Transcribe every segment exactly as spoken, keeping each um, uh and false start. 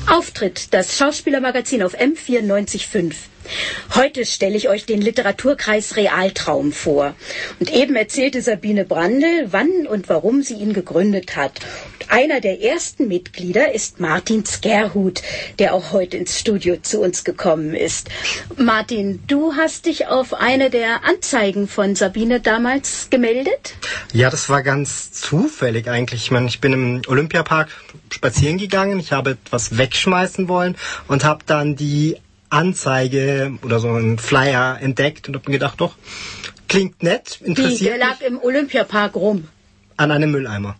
Auftritt, das Schauspielermagazin auf M vierundneunzig Komma fünf. Heute stelle ich euch den Literaturkreis Realtraum vor. Und eben erzählte Sabine Brandl, wann und warum sie ihn gegründet hat. Und einer der ersten Mitglieder ist Martin Skerhut, der auch heute ins Studio zu uns gekommen ist. Martin, du hast dich auf eine der Anzeigen von Sabine damals gemeldet? Ja, das war ganz zufällig eigentlich. Ich meine, ich bin im Olympiapark spazieren gegangen, ich habe etwas wegschmeißen wollen und habe dann die Anzeige oder so einen Flyer entdeckt und habe mir gedacht, doch, klingt nett, interessiert Wie, der lag mich. im Olympiapark rum? An einem Mülleimer.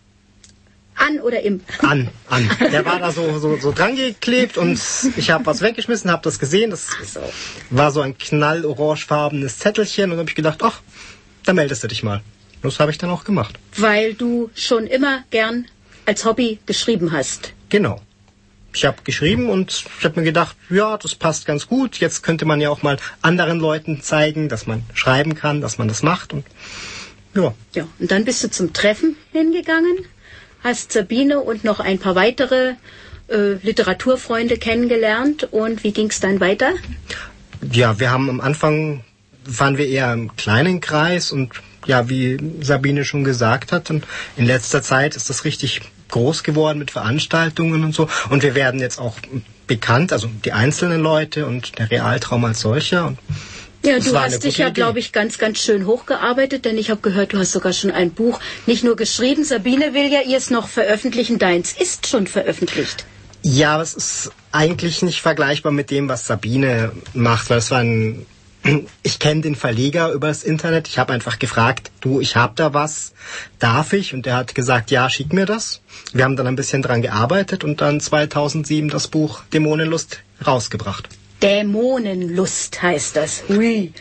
An oder im? An, an. Der war da so, so, so dran geklebt und ich habe was weggeschmissen, habe das gesehen. Das so. war so ein knallorangefarbenes Zettelchen und habe ich gedacht, ach, da meldest du dich mal. Das habe ich dann auch gemacht. Weil du schon immer gern als Hobby geschrieben hast. Genau. Ich habe geschrieben und ich habe mir gedacht, ja, das passt ganz gut. Jetzt könnte man ja auch mal anderen Leuten zeigen, dass man schreiben kann, dass man das macht. Und ja. Ja, und dann bist du zum Treffen hingegangen, hast Sabine und noch ein paar weitere äh, Literaturfreunde kennengelernt. Und wie ging es dann weiter? Ja, wir haben am Anfang, waren wir eher im kleinen Kreis und ja, wie Sabine schon gesagt hat, und in letzter Zeit ist das richtig groß geworden mit Veranstaltungen und so. Und wir werden jetzt auch bekannt, also die einzelnen Leute und der Realtraum als solcher. Und ja, du hast dich ja, glaube ich, ganz, ganz schön hochgearbeitet, denn ich habe gehört, du hast sogar schon ein Buch nicht nur geschrieben. Sabine will ja ihr es noch veröffentlichen. Deins ist schon veröffentlicht. Ja, aber es ist eigentlich nicht vergleichbar mit dem, was Sabine macht, weil es war ein... Ich kenne den Verleger über das Internet. Ich habe einfach gefragt, du, ich habe da was, darf ich? Und der hat gesagt, ja, schick mir das. Wir haben dann ein bisschen dran gearbeitet und dann zweitausendsieben das Buch Dämonenlust rausgebracht. Dämonenlust heißt das. Hui.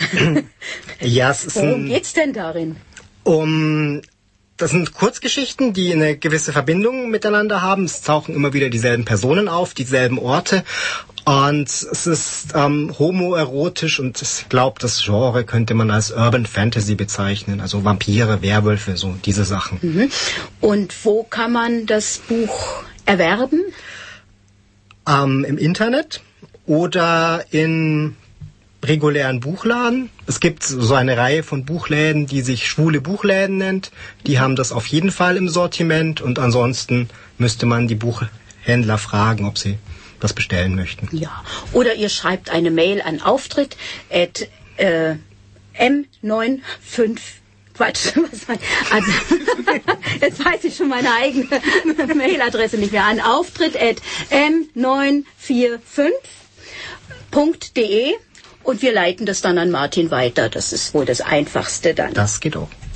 Ja, es ist Worum ein, geht's denn darin? Um... Das sind Kurzgeschichten, die eine gewisse Verbindung miteinander haben. Es tauchen immer wieder dieselben Personen auf, dieselben Orte. Und es ist ähm, homoerotisch und ich glaube, das Genre könnte man als Urban Fantasy bezeichnen. Also Vampire, Werwölfe, so diese Sachen. Mhm. Und wo kann man das Buch erwerben? Ähm, Im Internet oder in regulären Buchladen. Es gibt so eine Reihe von Buchläden, die sich schwule Buchläden nennt. Die haben das auf jeden Fall im Sortiment und ansonsten müsste man die Buchhändler fragen, ob sie das bestellen möchten. Ja, oder ihr schreibt eine Mail an Auftritt at äh, M fünfundneunzig. Quatsch, was war, also, jetzt weiß ich schon meine eigene Mailadresse nicht mehr. An Auftritt at M neun vier fünf punkt de und wir leiten das dann an Martin weiter. Das ist wohl das Einfachste dann. Das geht auch.